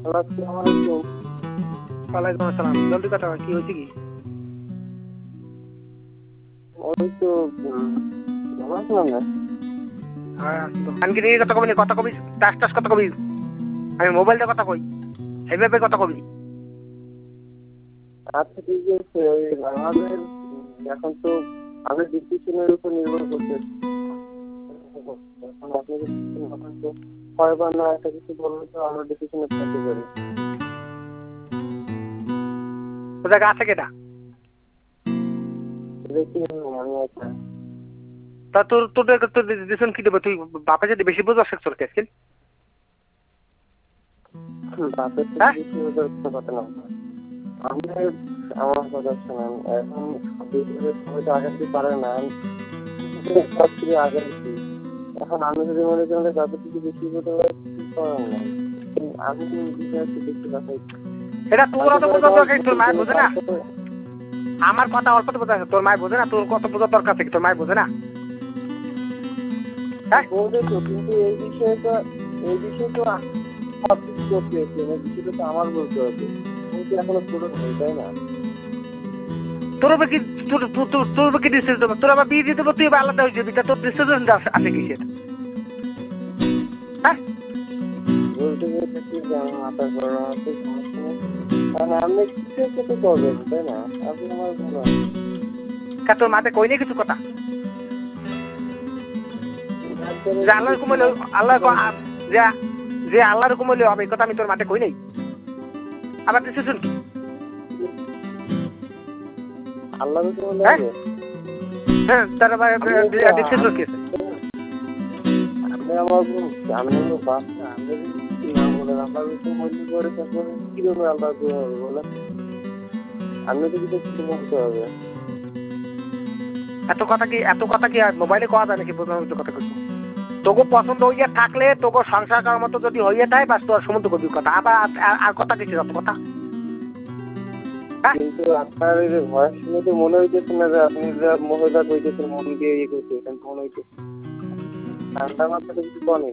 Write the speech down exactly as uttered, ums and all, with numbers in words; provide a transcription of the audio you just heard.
আসসালামু আলাইকুম। ওয়ালাইকুম আসসালাম। জলদি কথা কও, কি হয়েছে কি? ওই তো ভালো আছিলাম না। হ্যাঁ, কানকে নিয়ে কথা কবি, কথা কবি, টাস টাস কথা কবি। আমি মোবাইল দিয়ে কথা কই, এইভাবে কথা কবি। আচ্ছা ঠিক আছে, ওই আমাদের এখন তো আমাদের ডিসিশনের উপর নির্ভর করছে। এখন আপনি যদি হয় বা না একটা কিছু বললে তো আমরা ডিসিশনে থাকতে পারি। ও জায়গা আছে কেটা? দেখি আমি একটা তা তোর তোর তোর ডিসিশন কি দেবে? তুই বাপে যদি বেশি বুঝাস তোর কেস কিন। বাপের থেকে হ্যাঁ, বেশি ওদের কথা না। আমি আমার কথা শোনেন, এখন সবাই তো আগাতে পারে না, সব কিছু আগাচ্ছি। এখন আমি যদি মনে করি বাপের থেকে বেশি করতে পারি কিছু করার নাই। আমি বিষয়টা দেখতে পাচ্ছি এটা তোর অত বোঝার দরকার, তোর মায়ের বোঝে না। আমার কথা অল্প তো বোঝা, তোর মায়ের বোঝে না। তোর কত বোঝার দরকার আছে, তোর মায়ের বোঝে না। হ্যাঁ, বলবে তো, কিন্তু এই বিষয়টা এই বিষয়ে তো সব কিছু করতে হচ্ছে, এই বিষয়টা তো আমার বলতে হবে। তুমি কি এখনো ছোট নেই, তাই না? তোর উপর কি তোর তোর তোর উপর কি ডিসিশন দেবো? তোর আবার বিয়ে দিয়ে দেবো, তুই আলাদা হয়ে যাবি। তা তোর ডিসিশন আছে কিসের? হ্যাঁ, বলতে বলতে কি যে আমার মাথার গরম আছে, সমস্যা নেই। কারণ আপনি কিছু একটা তো করবেন, তাই না? আপনি আমার বলুন। তোর মাতে কই নেই কিছু কথা যে আল্লাহর হুকুম হইলে আল্লাহ যে যে আল্লাহর হুকুম হইলে হবে, এই কথা আমি তোর মাতে কই নাই। আবার ডিসিশন কি? আল্লাহ রসুল হ্যাঁ হবে। হ্যাঁ, তার আবার ডিসিশন কি আছে? আপনি আমার বোন, আমি আমার বাচ্চা, আমি যদি কিছু না বলেন আল্লাহ রসুল মনে করে তারপরে কিভাবে আল্লাহ রসুল হবে বলেন? আপনি তো কিছু কিছু বলতে হবে। এত কথা কি এত কথা কি আর মোবাইলে কওয়া যায় নাকি? বোঝানোর মতো কথা কিছু তোকে পছন্দ হইয়া থাকলে তোকে সংসার করার মতো যদি হইয়া যায়, বাস তোর সমুদ্র কবি কথা। আবার আর- আর কথা কিছু যত কথা। হ্যাঁ, কিন্তু আপনার এই যে ভয়েস শুনে তো মনে হইতেছে না যে আপনি যা মহিলা কইতেছেন মন দিয়ে ইয়ে করতেছেন, মনে হইতেছে ঠান্ডা মাথাটা কিছু কমেন।